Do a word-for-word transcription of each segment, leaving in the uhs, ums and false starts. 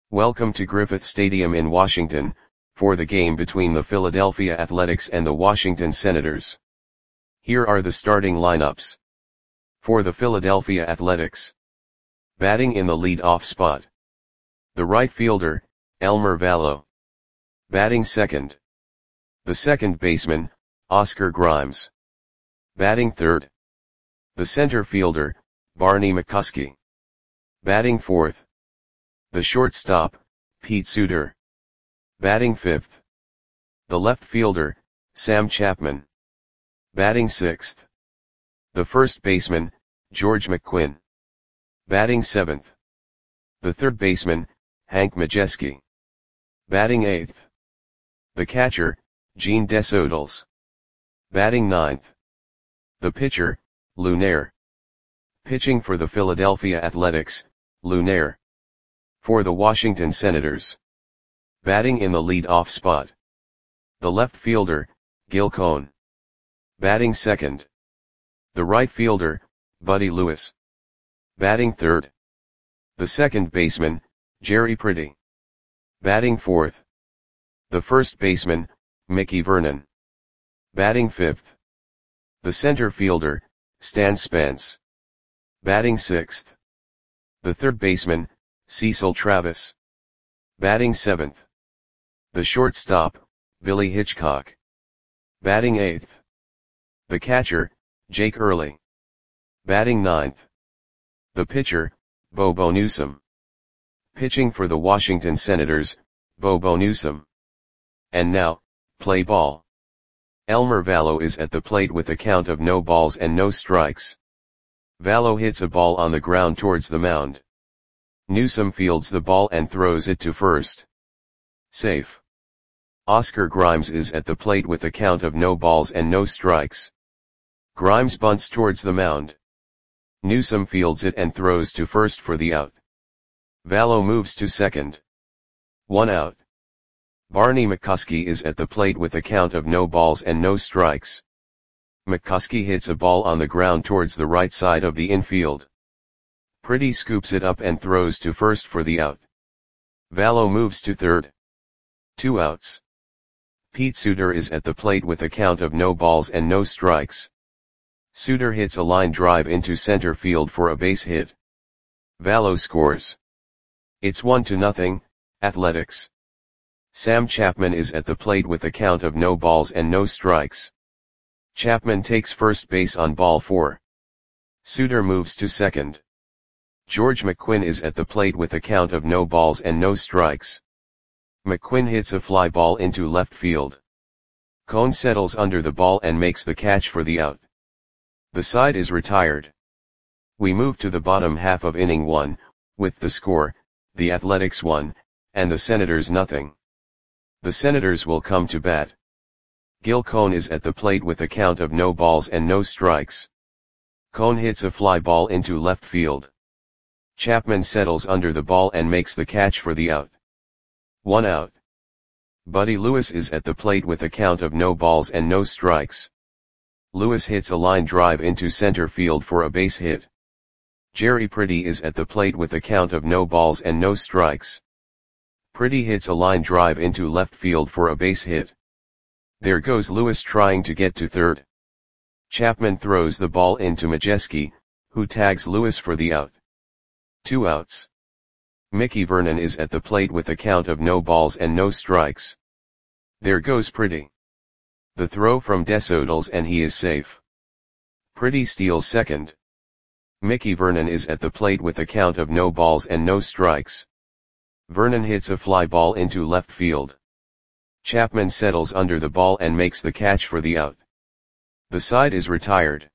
Welcome to Griffith Stadium in Washington, for the game between the Philadelphia Athletics and the Washington Senators. Here are the starting lineups. For the Philadelphia Athletics. Batting in the lead-off spot. The right fielder, Elmer Valo. Batting second. The second baseman, Oscar Grimes. Batting third. The center fielder, Barney McCuskey. Batting fourth. The shortstop, Pete Suter. Batting fifth. The left fielder, Sam Chapman. Batting sixth. The first baseman, George McQuinn. Batting seventh. The third baseman, Hank Majeski. Batting eighth. The catcher, Gene Desodals. Batting ninth. The pitcher, Lou Nair. Pitching for the Philadelphia Athletics, Lou Nair. For the Washington Senators. Batting in the lead-off spot. The left fielder, Gil Cone. Batting second. The right fielder, Buddy Lewis. Batting third. The second baseman, Jerry Pretty. Batting fourth. The first baseman, Mickey Vernon. Batting fifth. The center fielder, Stan Spence. Batting sixth. The third baseman, Cecil Travis. Batting seventh. The shortstop, Billy Hitchcock. Batting eighth. The catcher, Jake Early. Batting ninth. The pitcher, Bobo Newsom. Pitching for the Washington Senators, Bobo Newsom. And now, play ball. Elmer Valo is at the plate with a count of no balls and no strikes. Valo hits a ball on the ground towards the mound. Newsom fields the ball and throws it to first. Safe. Oscar Grimes is at the plate with a count of no balls and no strikes. Grimes bunts towards the mound. Newsom fields it and throws to first for the out. Valo moves to second. One out. Barney McCuskey is at the plate with a count of no balls and no strikes. McCuskey hits a ball on the ground towards the right side of the infield. Pretty scoops it up and throws to first for the out. Valo moves to third. Two outs. Pete Suter is at the plate with a count of no balls and no strikes. Suter hits a line drive into center field for a base hit. Valo scores. It's one to nothing, Athletics. Sam Chapman is at the plate with a count of no balls and no strikes. Chapman takes first base on ball four. Suter moves to second. George McQuinn is at the plate with a count of no balls and no strikes. McQuinn hits a fly ball into left field. Cone settles under the ball and makes the catch for the out. The side is retired. We move to the bottom half of inning one, with the score, the Athletics one, and the Senators nothing. The Senators will come to bat. Gil Cone is at the plate with a count of no balls and no strikes. Cone hits a fly ball into left field. Chapman settles under the ball and makes the catch for the out. One out. Buddy Lewis is at the plate with a count of no balls and no strikes. Lewis hits a line drive into center field for a base hit. Jerry Pretty is at the plate with a count of no balls and no strikes. Pretty hits a line drive into left field for a base hit. There goes Lewis trying to get to third. Chapman throws the ball into Majeski, who tags Lewis for the out. Two outs. Mickey Vernon is at the plate with a count of no balls and no strikes. There goes Pretty. The throw from Desodals and he is safe. Pretty steals second. Mickey Vernon is at the plate with a count of no balls and no strikes. Vernon hits a fly ball into left field. Chapman settles under the ball and makes the catch for the out. The side is retired.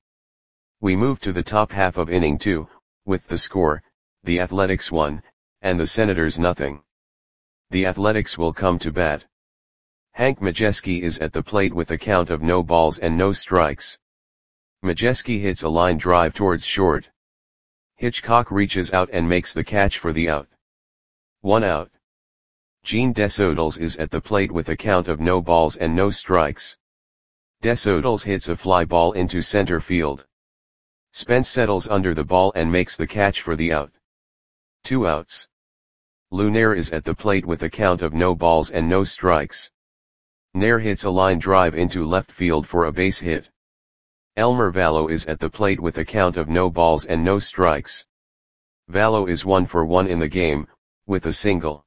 We move to the top half of inning two, with the score, the Athletics one, and the Senators nothing. The Athletics will come to bat. Hank Majeski is at the plate with a count of no balls and no strikes. Majeski hits a line drive towards short. Hitchcock reaches out and makes the catch for the out. One out. Gene Desodals is at the plate with a count of no balls and no strikes. Desodals hits a fly ball into center field. Spence settles under the ball and makes the catch for the out. Two outs. Lunaire is at the plate with a count of no balls and no strikes. Nair hits a line drive into left field for a base hit. Elmer Valo is at the plate with a count of no balls and no strikes. Valo is one for one in the game, with a single.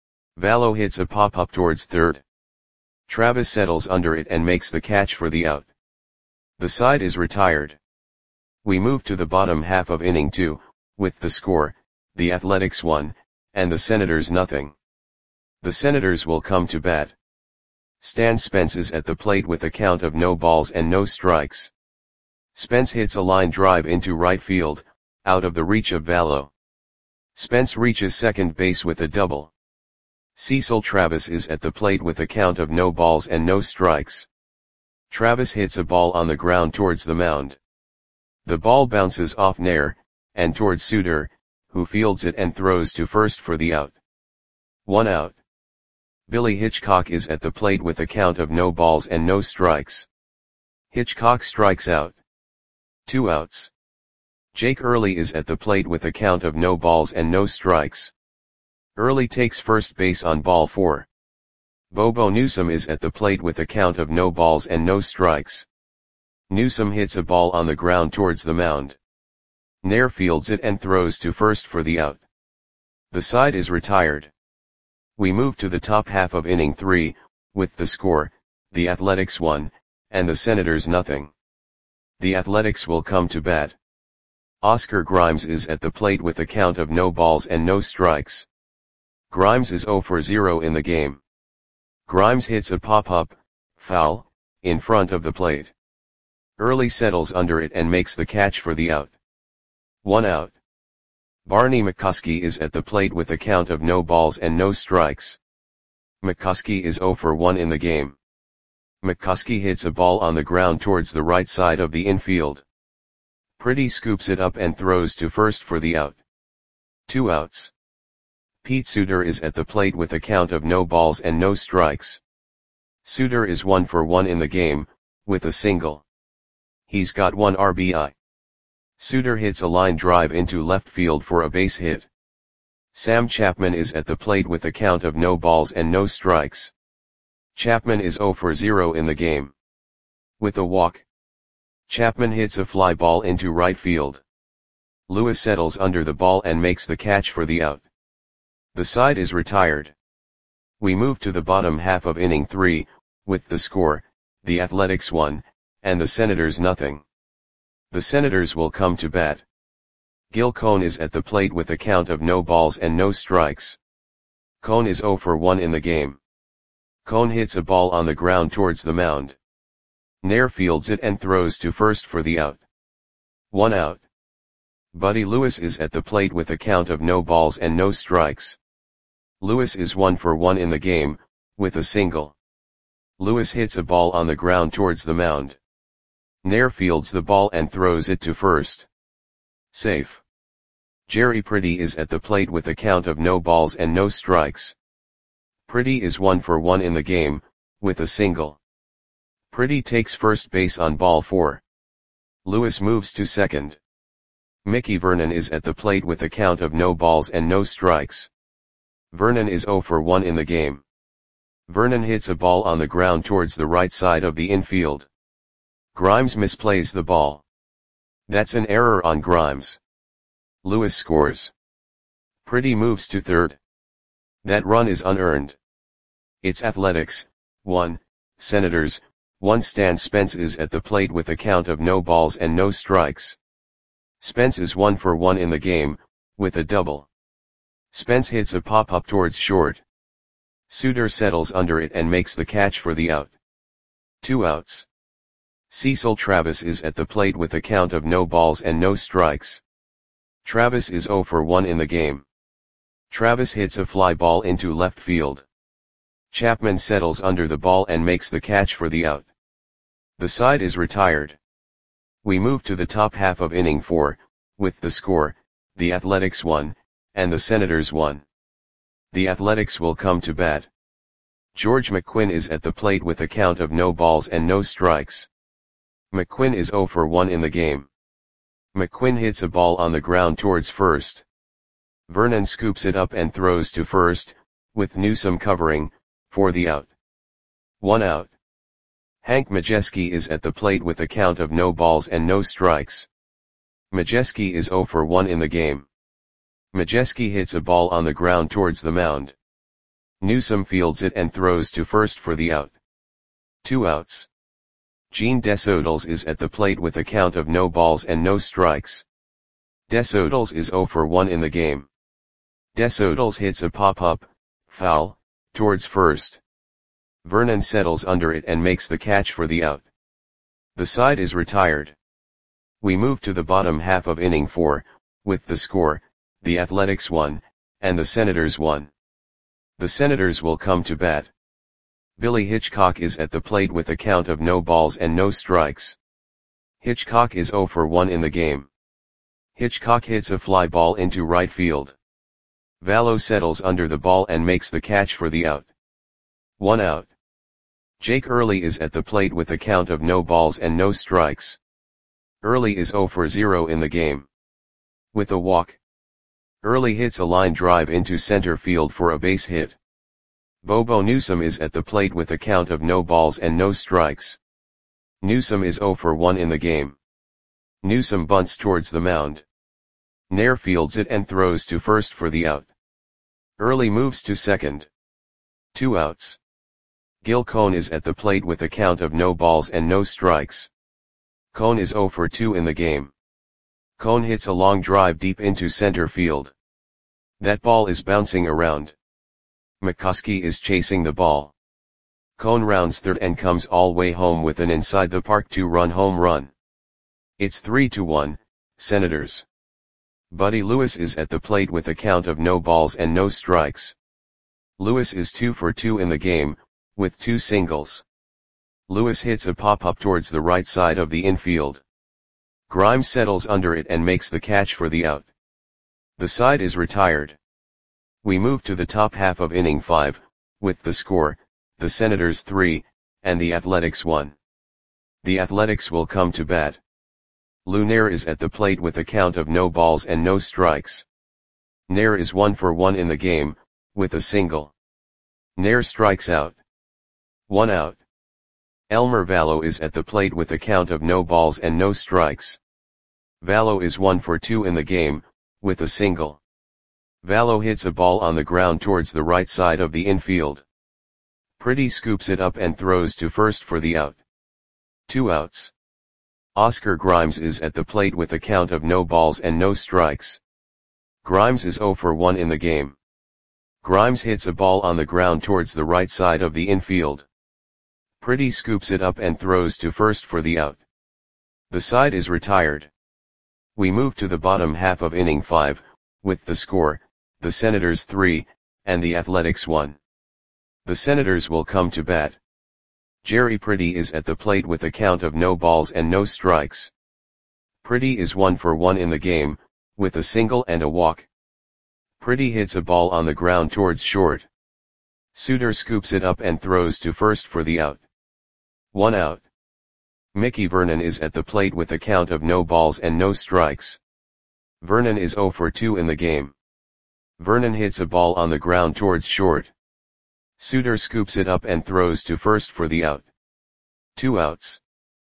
Valo hits a pop-up towards third. Travis settles under it and makes the catch for the out. The side is retired. We move to the bottom half of inning two, with the score, the Athletics one, and the Senators nothing. The Senators will come to bat. Stan Spence is at the plate with a count of no balls and no strikes. Spence hits a line drive into right field, out of the reach of Valo. Spence reaches second base with a double. Cecil Travis is at the plate with a count of no balls and no strikes. Travis hits a ball on the ground towards the mound. The ball bounces off Nair, and towards Suter, who fields it and throws to first for the out. One out. Billy Hitchcock is at the plate with a count of no balls and no strikes. Hitchcock strikes out. Two outs. Jake Early is at the plate with a count of no balls and no strikes. Early takes first base on ball four. Bobo Newsom is at the plate with a count of no balls and no strikes. Newsom hits a ball on the ground towards the mound. Nair fields it and throws to first for the out. The side is retired. We move to the top half of inning three, with the score, the Athletics one, and the Senators nothing. The Athletics will come to bat. Oscar Grimes is at the plate with a count of no balls and no strikes. Grimes is zero for zero in the game. Grimes hits a pop-up, foul, in front of the plate. Early settles under it and makes the catch for the out. One out. Barney McCuskey is at the plate with a count of no balls and no strikes. McCuskey is zero for one in the game. McCuskey hits a ball on the ground towards the right side of the infield. Pretty scoops it up and throws to first for the out. Two outs. Pete Suter is at the plate with a count of no balls and no strikes. Suter is one for one in the game, with a single. He's got one R B I. Suter hits a line drive into left field for a base hit. Sam Chapman is at the plate with a count of no balls and no strikes. Chapman is zero for zero in the game. With a walk. Chapman hits a fly ball into right field. Lewis settles under the ball and makes the catch for the out. The side is retired. We move to the bottom half of inning three, with the score, the Athletics one, and the Senators nothing. The Senators will come to bat. Gil Cone is at the plate with a count of no balls and no strikes. Cone is zero for one in the game. Cone hits a ball on the ground towards the mound. Nair fields it and throws to first for the out. One out. Buddy Lewis is at the plate with a count of no balls and no strikes. Lewis is one for one in the game, with a single. Lewis hits a ball on the ground towards the mound. Nair fields the ball and throws it to first. Safe. Jerry Pretty is at the plate with a count of no balls and no strikes. Pretty is one for one in the game, with a single. Pretty takes first base on ball four. Lewis moves to second. Mickey Vernon is at the plate with a count of no balls and no strikes. Vernon is zero for one in the game. Vernon hits a ball on the ground towards the right side of the infield. Grimes misplays the ball. That's an error on Grimes. Lewis scores. Pretty moves to third. That run is unearned. It's Athletics, one, Senators, one. Stan Spence is at the plate with a count of no balls and no strikes. Spence is one for one in the game, with a double. Spence hits a pop-up towards short. Suter settles under it and makes the catch for the out. Two outs. Cecil Travis is at the plate with a count of no balls and no strikes. Travis is zero for one in the game. Travis hits a fly ball into left field. Chapman settles under the ball and makes the catch for the out. The side is retired. We move to the top half of inning four, with the score, the Athletics one, and the Senators one. The Athletics will come to bat. George McQuinn is at the plate with a count of no balls and no strikes. McQuinn is zero for one in the game. McQuinn hits a ball on the ground towards first. Vernon scoops it up and throws to first, with Newsome covering, for the out. One out. Hank Majeski is at the plate with a count of no balls and no strikes. Majeski is zero for one in the game. Majeski hits a ball on the ground towards the mound. Newsome fields it and throws to first for the out. Two outs. Gene Desodals is at the plate with a count of no balls and no strikes. Desodals is zero for one in the game. Desodals hits a pop-up, foul, towards first. Vernon settles under it and makes the catch for the out. The side is retired. We move to the bottom half of inning four, with the score, the Athletics one, and the Senators one. The Senators will come to bat. Billy Hitchcock is at the plate with a count of no balls and no strikes. Hitchcock is zero for one in the game. Hitchcock hits a fly ball into right field. Vallo settles under the ball and makes the catch for the out. One out. Jake Early is at the plate with a count of no balls and no strikes. Early is zero for zero in the game. With a walk. Early hits a line drive into center field for a base hit. Bobo Newsome is at the plate with a count of no balls and no strikes. Newsome is zero for one in the game. Newsome bunts towards the mound. Nair fields it and throws to first for the out. Early moves to second. Two outs. Gil Cone is at the plate with a count of no balls and no strikes. Cone is zero for two in the game. Cone hits a long drive deep into center field. That ball is bouncing around. McCoskey is chasing the ball. Cone rounds third and comes all way home with an inside the park two-run home run. It's three to one, Senators. Buddy Lewis is at the plate with a count of no balls and no strikes. Lewis is two for two in the game, with two singles. Lewis hits a pop-up towards the right side of the infield. Grimes settles under it and makes the catch for the out. The side is retired. We move to the top half of inning five, with the score, the Senators three, and the Athletics one. The Athletics will come to bat. Lou Nair is at the plate with a count of no balls and no strikes. Nair is one for one in the game, with a single. Nair strikes out. One out. Elmer Vallo is at the plate with a count of no balls and no strikes. Vallo is one for two in the game, with a single. Vallo hits a ball on the ground towards the right side of the infield. Pretty scoops it up and throws to first for the out. Two outs. Oscar Grimes is at the plate with a count of no balls and no strikes. Grimes is zero for one in the game. Grimes hits a ball on the ground towards the right side of the infield. Pretty scoops it up and throws to first for the out. The side is retired. We move to the bottom half of inning five, with the score, the Senators three, and the Athletics one. The Senators will come to bat. Jerry Pretty is at the plate with a count of no balls and no strikes. Pretty is one for one in the game, with a single and a walk. Pretty hits a ball on the ground towards short. Suter scoops it up and throws to first for the out. One out. Mickey Vernon is at the plate with a count of no balls and no strikes. Vernon is zero for two in the game. Vernon hits a ball on the ground towards short. Suter scoops it up and throws to first for the out. Two outs.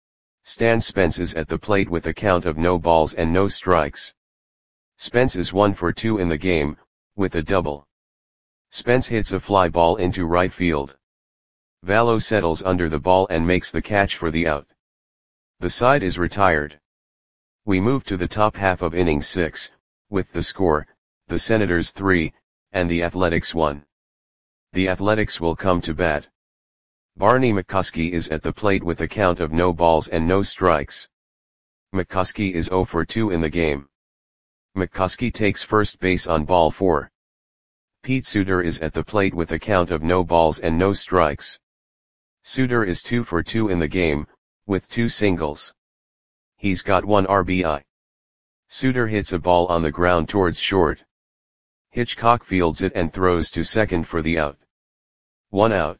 Stan Spence is at the plate with a count of no balls and no strikes. Spence is one for two in the game, with a double. Spence hits a fly ball into right field. Vallo settles under the ball and makes the catch for the out. The side is retired. We move to the top half of inning six, with the score, the Senators three, and the Athletics one. The Athletics will come to bat. Barney McCoskey is at the plate with a count of no balls and no strikes. McCoskey is zero for two in the game. McCoskey takes first base on ball four. Pete Suter is at the plate with a count of no balls and no strikes. Suter is two for two in the game, with two singles. He's got one R B I. Suter hits a ball on the ground towards short. Hitchcock fields it and throws to second for the out. One out.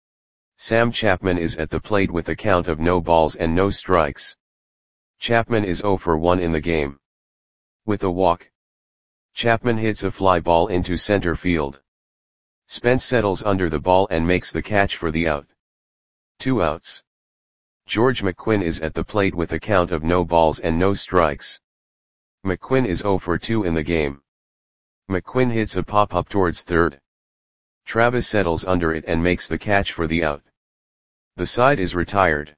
Sam Chapman is at the plate with a count of no balls and no strikes. Chapman is zero for one in the game. With a walk. Chapman hits a fly ball into center field. Spence settles under the ball and makes the catch for the out. Two outs. George McQuinn is at the plate with a count of no balls and no strikes. McQuinn is oh for two in the game. McQuinn hits a pop-up towards third. Travis settles under it and makes the catch for the out. The side is retired.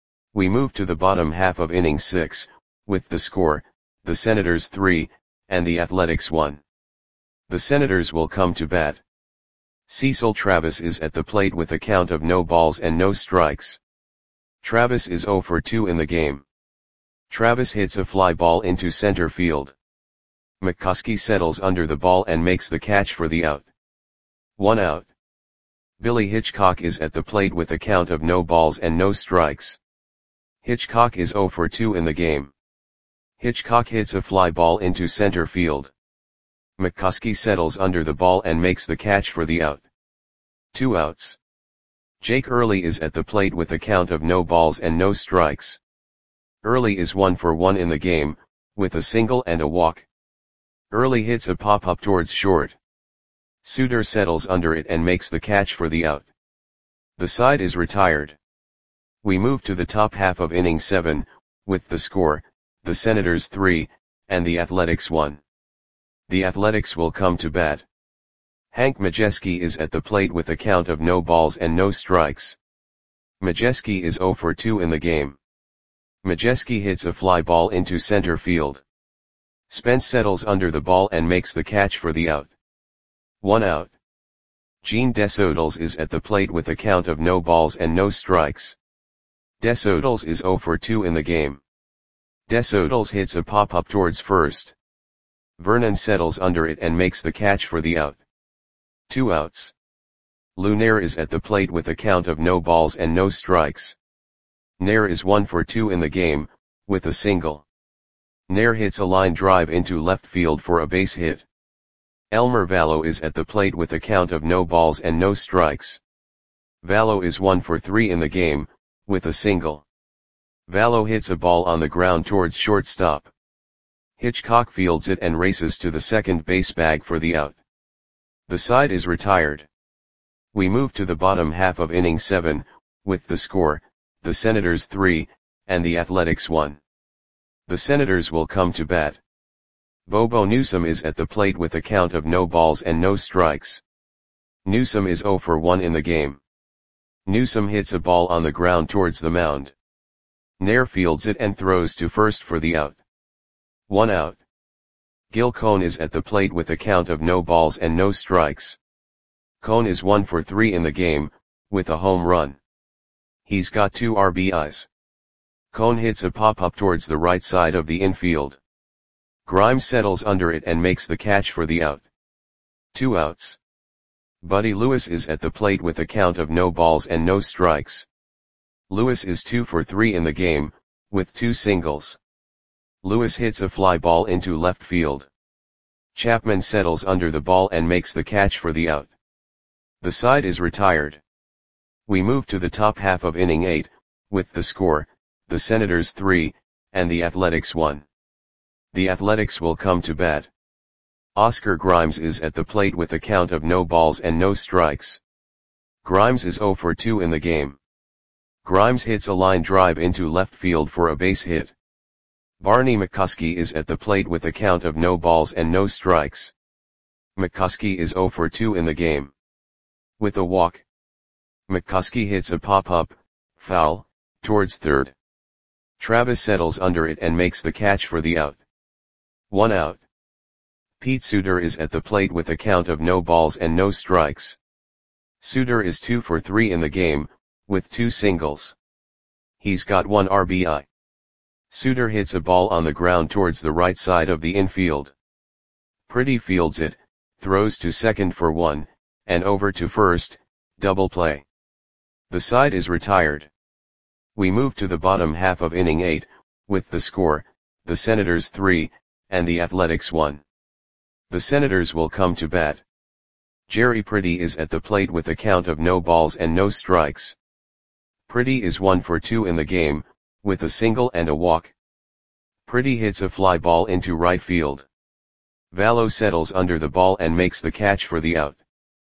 We move to the bottom half of inning six, with the score, the Senators three, and the Athletics one. The Senators will come to bat. Cecil Travis is at the plate with a count of no balls and no strikes. Travis is oh for two in the game. Travis hits a fly ball into center field. McCuskey settles under the ball and makes the catch for the out. One out. Billy Hitchcock is at the plate with a count of no balls and no strikes. Hitchcock is oh for two in the game. Hitchcock hits a fly ball into center field. McCuskey settles under the ball and makes the catch for the out. Two outs. Jake Early is at the plate with a count of no balls and no strikes. Early is one for one in the game, with a single and a walk. Early hits a pop-up towards short. Suter settles under it and makes the catch for the out. The side is retired. We move to the top half of inning seven, with the score, the Senators three, and the Athletics one. The Athletics will come to bat. Hank Majeski is at the plate with a count of no balls and no strikes. Majeski is oh for two in the game. Majeski hits a fly ball into center field. Spence settles under the ball and makes the catch for the out. One out. Gene Desodals is at the plate with a count of no balls and no strikes. Desodals is oh for two in the game. Desodals hits a pop-up towards first. Vernon settles under it and makes the catch for the out. Two outs. Lou Nair is at the plate with a count of no balls and no strikes. Nair is one for two in the game, with a single. Nair hits a line drive into left field for a base hit. Elmer Vallow is at the plate with a count of no balls and no strikes. Vallow is one for three in the game, with a single. Vallow hits a ball on the ground towards shortstop. Hitchcock fields it and races to the second base bag for the out. The side is retired. We move to the bottom half of inning seven, with the score, the Senators three, and the Athletics one. The Senators will come to bat. Bobo Newsom is at the plate with a count of no balls and no strikes. Newsom is oh for one in the game. Newsom hits a ball on the ground towards the mound. Nair fields it and throws to first for the out. One out. Gil Cone is at the plate with a count of no balls and no strikes. Cone is one for three in the game, with a home run. He's got two R B Is. Cone hits a pop-up towards the right side of the infield. Grimes settles under it and makes the catch for the out. Two outs. Buddy Lewis is at the plate with a count of no balls and no strikes. Lewis is two for three in the game, with two singles. Lewis hits a fly ball into left field. Chapman settles under the ball and makes the catch for the out. The side is retired. We move to the top half of inning eight, with the score, the Senators three, and the Athletics one. The Athletics will come to bat. Oscar Grimes is at the plate with a count of no balls and no strikes. Grimes is oh for two in the game. Grimes hits a line drive into left field for a base hit. Barney McCuskey is at the plate with a count of no balls and no strikes. McCuskey is oh for two in the game. With a walk. McCuskey hits a pop-up, foul, towards third. Travis settles under it and makes the catch for the out. One out. Pete Suter is at the plate with a count of no balls and no strikes. Suter is two for three in the game, with two singles. He's got one R B I. Suter hits a ball on the ground towards the right side of the infield. Pretty fields it, throws to second for one, and over to first, double play. The side is retired. We move to the bottom half of inning eight, with the score, the Senators three, and the Athletics one. The Senators will come to bat. Jerry Pretty is at the plate with a count of no balls and no strikes. Pretty is one for two in the game, with a single and a walk. Pretty hits a fly ball into right field. Vallo settles under the ball and makes the catch for the out.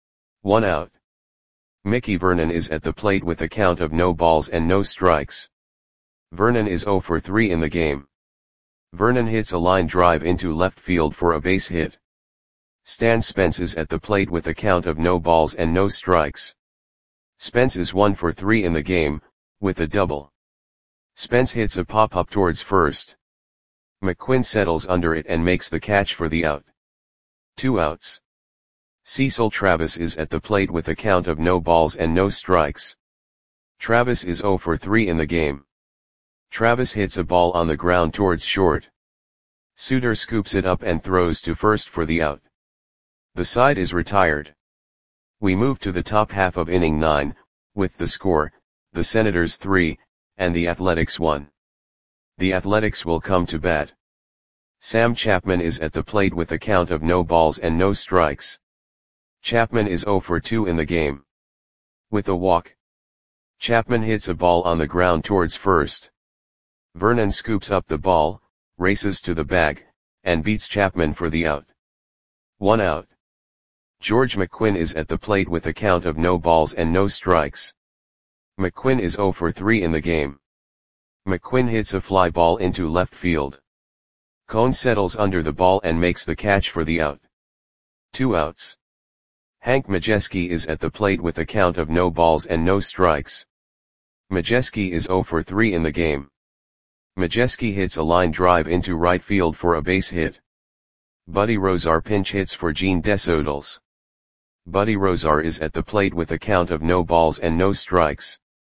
One out. Mickey Vernon is at the plate with a count of no balls and no strikes. Vernon is zero for three in the game. Vernon hits a line drive into left field for a base hit. Stan Spence is at the plate with a count of no balls and no strikes. Spence is one for three in the game, with a double. Spence hits a pop-up towards first. McQuinn settles under it and makes the catch for the out. Two outs. Cecil Travis is at the plate with a count of no balls and no strikes. Travis is zero for three in the game. Travis hits a ball on the ground towards short. Suter scoops it up and throws to first for the out. The side is retired. We move to the top half of inning nine, with the score, the Senators three, and the Athletics one. The Athletics will come to bat. Sam Chapman is at the plate with a count of no balls and no strikes. Chapman is zero for two in the game. With a walk. Chapman hits a ball on the ground towards first. Vernon scoops up the ball, races to the bag, and beats Chapman for the out. One out. George McQuinn is at the plate with a count of no balls and no strikes. McQuinn is zero for three in the game. McQuinn hits a fly ball into left field. Cone settles under the ball and makes the catch for the out. Two outs. Hank Majeski is at the plate with a count of no balls and no strikes. Majeski is zero for three in the game. Majeski hits a line drive into right field for a base hit. Buddy Rozar pinch hits for Gene Desodals. Buddy Rozar is at the plate with a count of no balls and no strikes.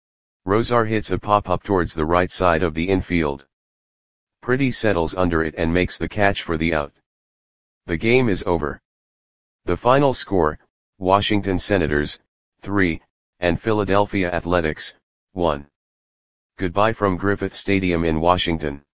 Rozar hits a pop-up towards the right side of the infield. Pretty settles under it and makes the catch for the out. The game is over. The final score, Washington Senators, three, and Philadelphia Athletics, one. Goodbye from Griffith Stadium in Washington.